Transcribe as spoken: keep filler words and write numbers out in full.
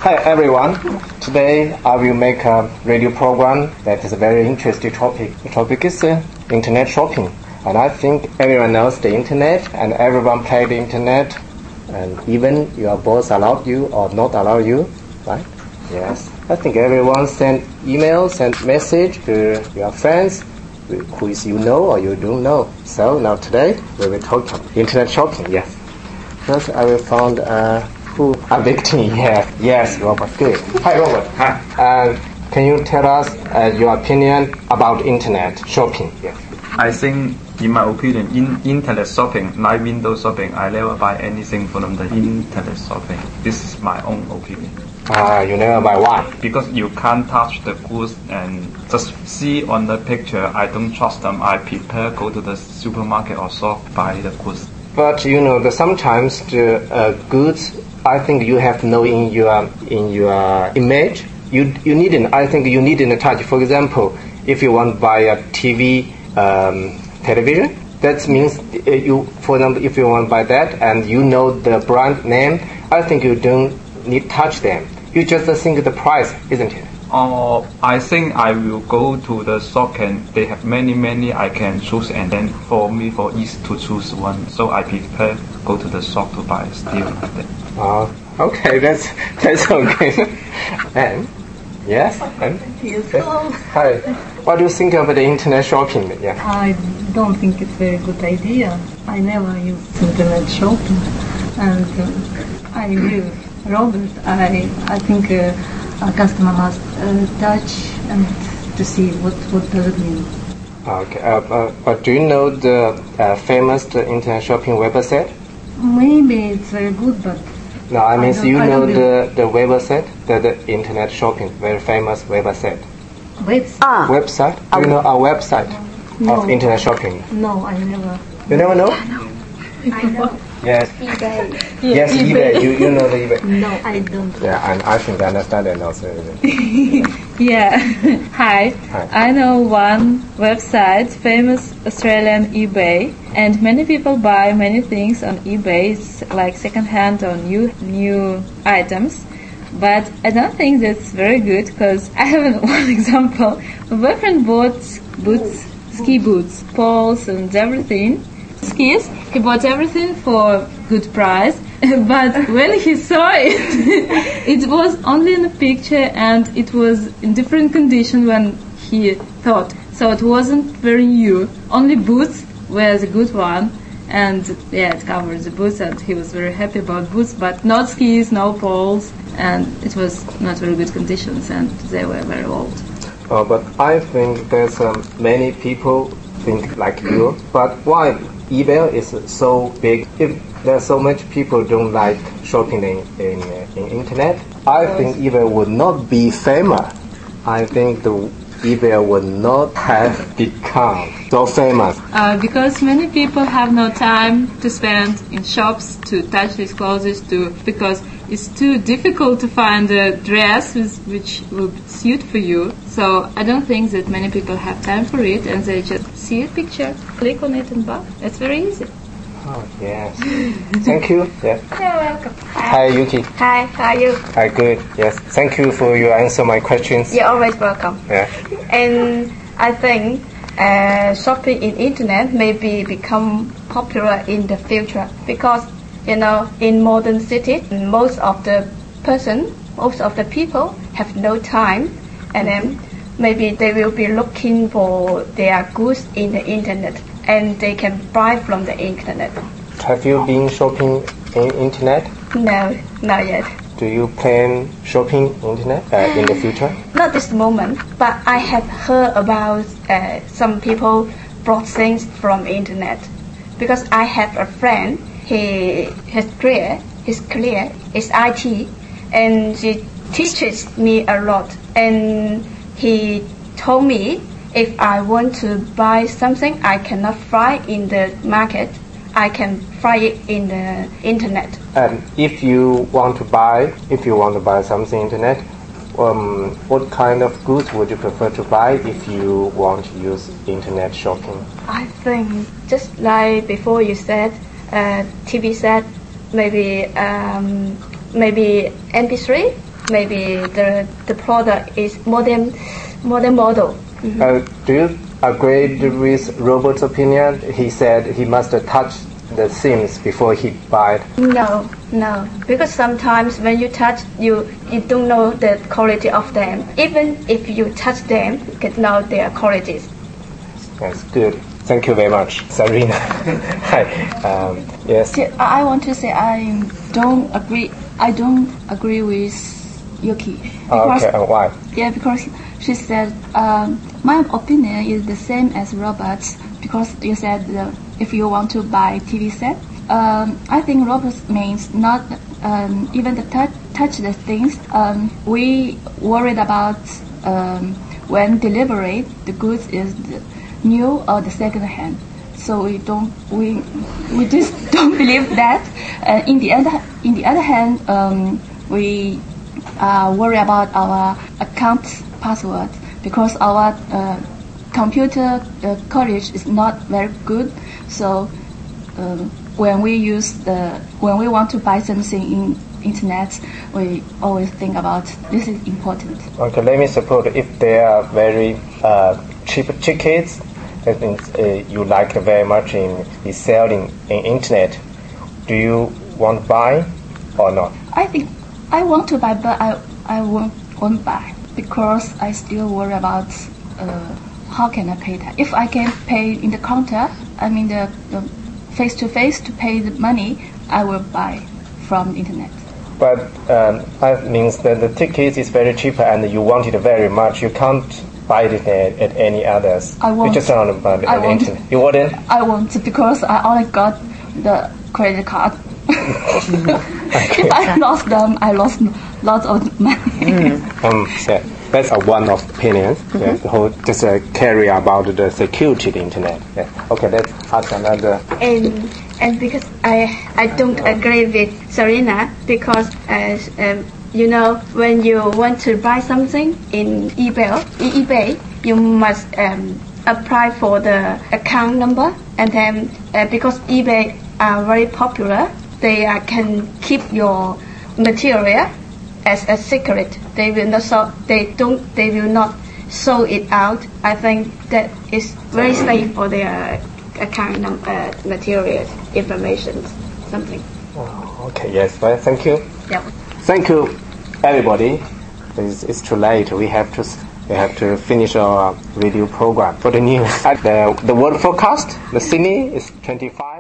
Hi everyone. Today I will make a radio program that is a very interesting topic. The topic is uh, internet shopping. And I think everyone knows the internet and everyone play the internet. And even your boss allow you or not allow you, right? Yes. I think everyone send email, send message to your friends who is you know or you don't know. So now today we will talk about internet shopping. Yes. First I will find uh, who are victim here. Yes, Robert. Good. Hi, Robert. Hi. Uh, can you tell us uh, your opinion about internet shopping? Yes. I think, in my opinion, in internet shopping, like window shopping, I never buy anything from the internet shopping. This is my own opinion. Uh, you never buy one? Because you can't touch the goods and just see on the picture. I don't trust them. I prefer go to the supermarket or shop buy the goods. But you know, the, sometimes the uh, goods, I think you have to know in your in your image. You you need an, I think you need a touch. For example, if you want to buy a T V, um, television, that means you, for example, if you want to buy that and you know the brand name, I think you don't need touch them. You just think the price, isn't it? Uh, I think I will go to the shop and they have many, many I can choose, and then for me, for each to choose one. So I prefer go to the shop to buy still like that. Uh, okay, that's that's okay. And yes, and Yes. yes. Hi. What do you think of the internet shopping? Yeah. I don't think it's a very good idea. I never use internet shopping, and uh, I agree with Robert. I I think uh, a customer must uh, touch and to see what what does it mean. Okay. Uh, uh, but do you know the uh, famous the internet shopping website? Maybe it's very good, but No, I mean, I so don't- you I know don't the, the website, the, the internet shopping, very famous website. website. Ah, Website? Do you know a website No. of internet shopping? No, I never. You never know? I know. Yes. eBay. Yes, eBay. You, you know the eBay. No, I don't. Yeah, and I think I understand it also. Yeah. Hi. Hi. I know one website, famous Australian eBay, and many people buy many things on eBay, it's like second-hand or new new items. But I don't think that's very good because I have one example. My boyfriend bought boots, ski boots, poles, and everything. Skis. He bought everything for good price. But when he saw it, it was only in a picture and it was in different condition when he thought. So it wasn't very new. Only boots were the good one, and yeah, it covered the boots, and he was very happy about boots, but not skis, no poles, and it was not very good conditions, and they were very old. Uh, but I think there's um, many people think like you. But why eBay is so big? If there's so much people don't like shopping in in, uh, in internet, I think eBay would not be famous. I think the eBay would not have become so famous. Uh, because many people have no time to spend in shops to touch these clothes, to because it's too difficult to find a dress with, which will suit for you. So I don't think that many people have time for it, and they just see a picture, click on it, and buy. It's very easy. Oh yes. Thank you. Yeah. You're welcome. Hi Yuki. Hi, how are you? Hi, good. Yes. Thank you for your answer my questions. You're always welcome. Yeah. And I think uh, shopping in internet may be become popular in the future because, you know, in modern cities, most of the person, most of the people have no time, and then maybe they will be looking for their goods in the internet, and they can buy from the internet. Have you been shopping in internet? No, not yet. Do you plan shopping internet uh, in the future? Not this moment, but I have heard about uh, some people bought things from internet. Because I have a friend, he his career, his career is I T, and she teaches me a lot. And he told me if I want to buy something I cannot find in the market, I can find it in the internet. And if you want to buy, if you want to buy something internet, um, what kind of goods would you prefer to buy if you want to use internet shopping? I think just like before you said, uh, T V set, maybe um, maybe M P three maybe the the product is modern modern model. Mm-hmm. Uh, do you agree with Robert's opinion? He said he must touch the things before he buy it. No, no, because sometimes when you touch, you you don't know the quality of them. Even if you touch them, you can know their qualities. That's good. Thank you very much, Sarina. Hi. Um, yes. I want to say I don't agree. I don't agree with Yuki. Because, okay. And why? Yeah, because she said um, my opinion is the same as Robert's. Because you said uh, if you want to buy T V set, um, I think Robert's means not um, even the touch, touch the things. Um, we worried about um, when delivery the goods is the new or the second hand. So we don't we we just don't believe that. Uh, in the other in the other hand, um, we uh, worry about our account password because our uh, computer uh, coverage is not very good. So um, when we use the when we want to buy something in internet, we always think about this is important. Okay, let me suppose if they are very uh, cheap tickets, that means uh, you like very much in the selling in internet. Do you want to buy or not? I think I want to buy, but I I won't won't buy because I still worry about uh, how can I pay that. If I can pay in the counter, I mean the, the face to face to pay the money, I will buy from the internet. But um, that means that the ticket is very cheap and you want it very much. You can't buy it at, at any others. I won't. You just on the, I the won't. internet. You wouldn't? I won't because I only got the credit card. Okay. If I lost them, I lost lots of money. Mm. um, yeah, that's a one of opinions. Mm-hmm. Yeah, the whole just uh, carry about the security of the internet. Yeah. Okay, let's ask another. And and because I I don't agree with Sarina because as um, you know when you want to buy something in eBay in eBay you must um, apply for the account number and then uh, because eBay are very popular, they uh, can keep your material as a secret. They will not so they don't they will not show it out. I think that is very safe for their account number, uh, material information, something. Oh, okay. Yes. Well, thank you. Yep. Thank you, everybody. It's, it's too late. We have to we have to finish our video program for the news. the the word forecast. The Sydney is twenty-five.